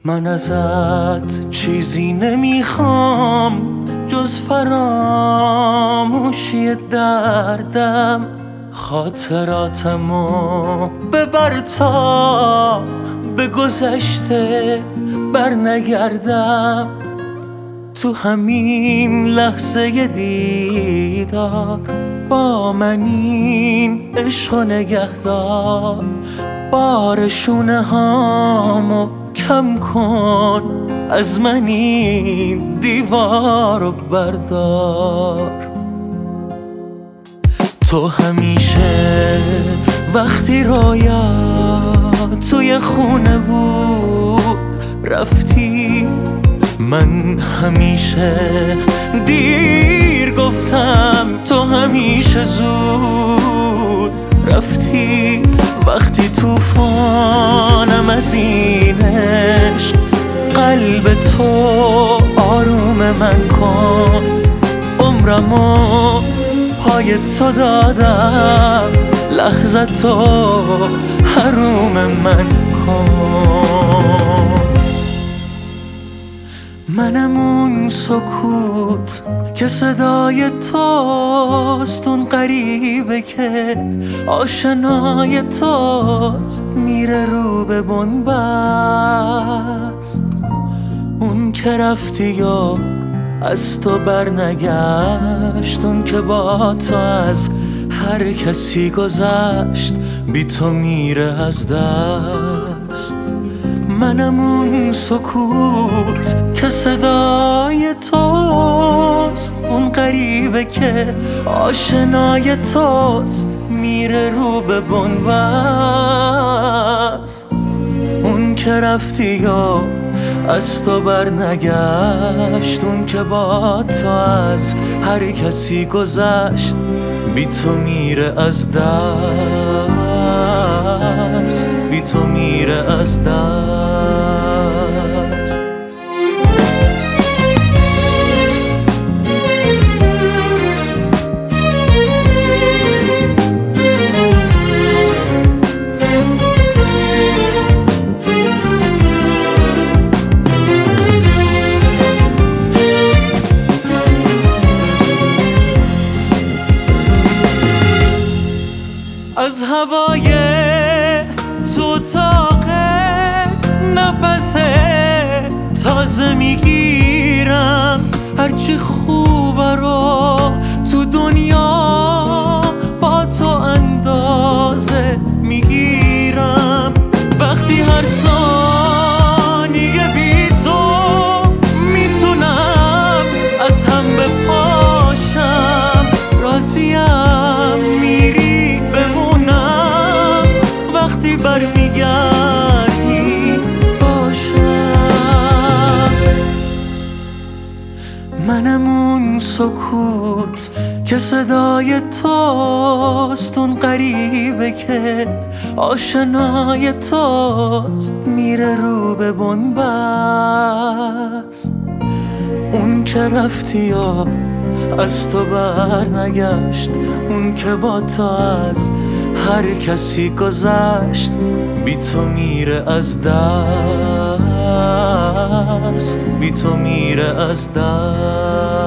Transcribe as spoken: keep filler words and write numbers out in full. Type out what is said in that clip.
من ازت چیزی نمیخوام جز فراموشی دردم. خاطراتمو ببر تا به گذشته بر نگردم. تو همین لحظه دیدار با من این عشق و نگهدار. بار شونه هامو کم کن، از من این دیوارو بردار. تو همیشه وقتی رویا توی خونه بود رفتی، من همیشه دیر گفتم تو همیشه زود رفتی. وقتی توفانم از این عشق قلب تو آروم من کن. عمرمو پای تو دادم، لحظه تو حروم من کن. منم اون سکوت که صدای توست، اون غریبه که آشنای توست، میره رو به بنبست. اون که رفتی و از تو برنگشت، اون که با تو از هر کسی گذشت، بی تو میره از دست. منم اون سکوت که صدای توست، اون غریبه که آشنای توست، میره رو به بنبست. اون که رفتی و از تو برنگشت، اون که با تو از هر کسی گذشت، بی تو میره از دست، بی تو میره از دست. از هوای تو طاقت نفس تازه میگیرم، هرچی خوبه رو تو دنیا با تو اندازه میگیرم. وقتی هر ثانیه بی تو میتونم از هم بپاشم، راضیم میری بمونم وقتی برمیگردی باشم. منم اون سکوت که صدای توست، اون غریبه که آشنای توست، میره رو به بنبست. اون که رفتی و از تو برنگشت، اون که با تو از هر کسی گذشت، بی تو میره از دست، بی تو میره از دست.